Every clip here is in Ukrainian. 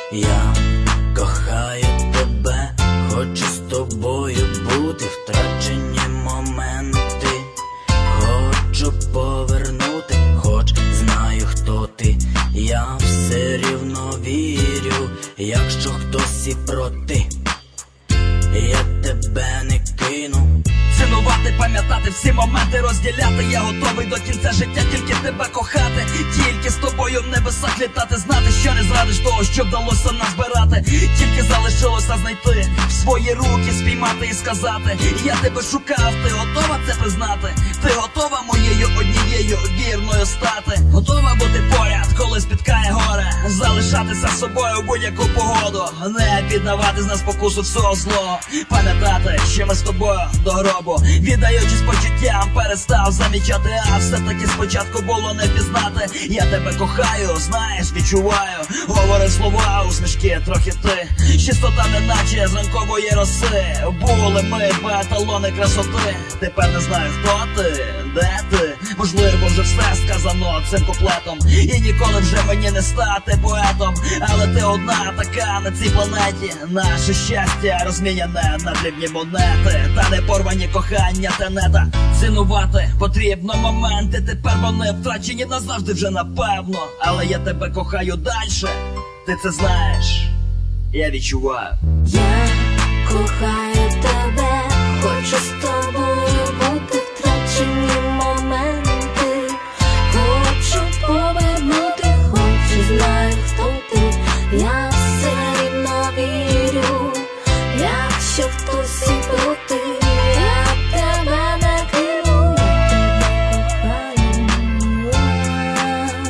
Я кохаю тебе, хочу з тобою бути, втрачені моменти хочу повернути, хоч знаю, хто ти. Я все рівно вірю, якщо хтось і проти, я тебе не кину. Цінувати, пам'ятати всі моменти, розділяти. Я готовий до кінця життя тільки тебе кохати, тільки з тобою в небесах літати, знати, що не зрадиш того, що вдалося назбирати. Тільки залишилося знайти в свої руки, спіймати і сказати: я тебе шукав, ти готова це признати? Ти готова моєю однією вірною стати? Готова бути поряд, коли спіткає горе, залишатися собою в будь-яку погоду, не піддавати на спокусу всього злого, пам'ятати, що ми з тобою до гробу, віддаючись почуттям, перестав замічати, а все-таки спочатку було не пізнати. Я тебе кохаю, знаєш, відчуваю, говори слова, усмішки, трохи ти, чистота неначе з ранкової роси. Були ми два еталони красоти, тепер не знаю, хто ти, де ти. Можливо, вже все сказано цим куплетом, і ніколи вже мені не стати поетом. Але ти одна така на цій планеті, наше щастя розміняне на дрібні монети, та не порвані кохання тенета. Цінувати потрібно моменти, тепер вони втрачені назавжди вже напевно. Але я тебе кохаю дальше, ти це знаєш, я відчуваю. Я кохаю тебе, хочу з тобою бути, втрачені моменти хочу повернути, хочу, знаю, хто ти. Я все рівно вірю, якщо хтось і проти, я тебе не кину, я тебе кохаю.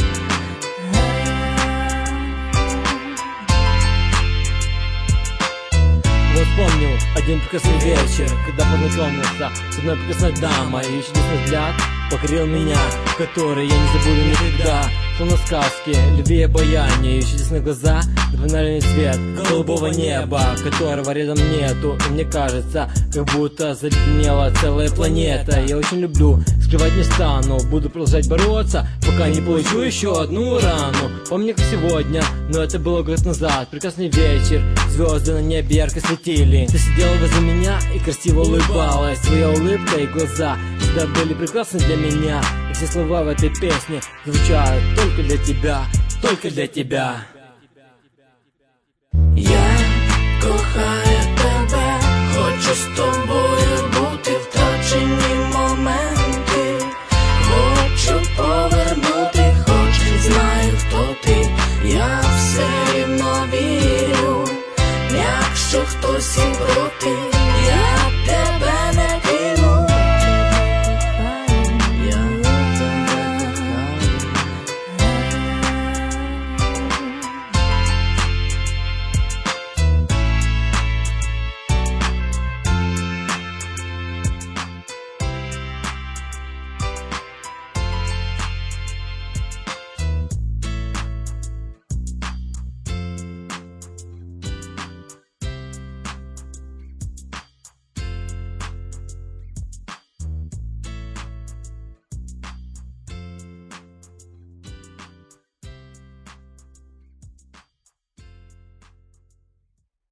Вот помню один прекрасный вечер, когда познакомился с одной прекрасной дамой. Ее чудесный взгляд покорил меня, который я не забуду никогда. Словно сказки, любви и обаяния. Ее чудесные глаза напоминали цвет голубого неба, которого рядом нету. И мне кажется, как будто заледенела целая планета. Я очень люблю, скрывать не стану, буду продолжать бороться, пока не получу еще одну рану. Помню, как сегодня, но это было год назад. Прекрасный вечер, звезды на небе ярко светили. Ты сидела возле меня и красиво улыбалась. Твоя улыбка и глаза всегда были прекрасны для меня. И все слова в этой песне звучат только для тебя, только для тебя. Я кохаю тебе, хочу з тобою бути, втрачені моменти хочу повернути, хоч знаю, хто ти. Я все рівно вірю, якщо хтось і проти,